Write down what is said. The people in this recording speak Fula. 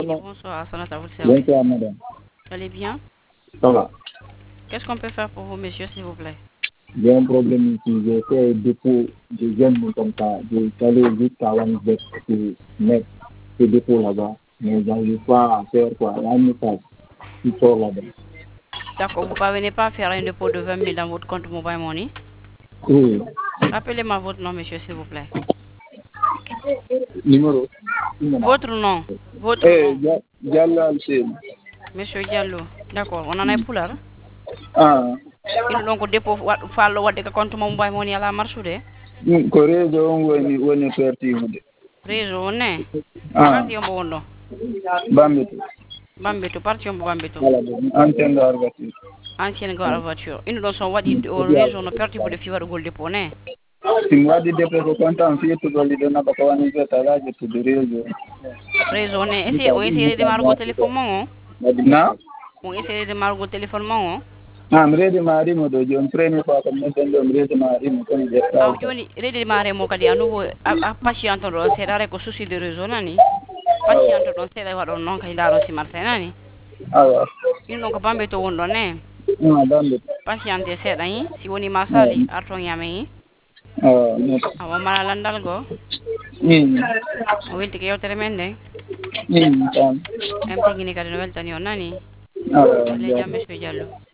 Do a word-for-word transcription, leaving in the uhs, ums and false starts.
Bonsoir, Sonata, vous le service. Bonsoir, madame. Vous allez bien? Ça va. Qu'est-ce qu'on peut faire pour vous, monsieur, s'il vous plaît? J'ai un problème ici. J'ai fait un dépôt de jeunes comme ça. J'ai allé jusqu'à Wanzek pour mettre ce dépôt là-bas. Mais j'arrive pas à faire quoi. Il y a un message qui sort là-bas. D'accord, vous ne parvenez pas à faire un dépôt de vingt mille dans votre compte Mobile Money? Oui. Rappelez-moi votre nom, monsieur, s'il vous plaît. Numéro. Votre nom. Votre Eh, nom. Diallo Alcine. Monsieur Diallo. D'accord, on en a pour là. Ah. Il donc dépôt fallo wadde ka compte Mobile Money à la marche de. Ko réseau on woni woni pertimude. Réseau ne. Ah. Parti yombo wondo. Bambeto. Bambeto, parti yombo Bambeto. Voilà. Antenne de voiture. Ancienne gare voiture. Il donc son wadi au réseau no perti de fiwa gol dépôt ne. Si wadi dépôt ko kontan fi to golli do na baka wani jota laje to de réseau. Réseau ne. Essaye, on essaye de margo téléphone mon. Na? On essaye de margo téléphone mon. am redi mari mo do jon premier fois comme non do redi mari mo ko je aw joni redi mare mo kadi a nouveau a patiente do seedare ko souci de réseau nani patiente don seeda wado non kay daro si marse nani awa in donc bambe to wondo ne ah bambe patiente seeda yi si woni masali arton yame yi ah awa mala landal go mm o welti ke yewtere men de mm tan em tigini kadi no weltani on nani awa le jamme so Diallo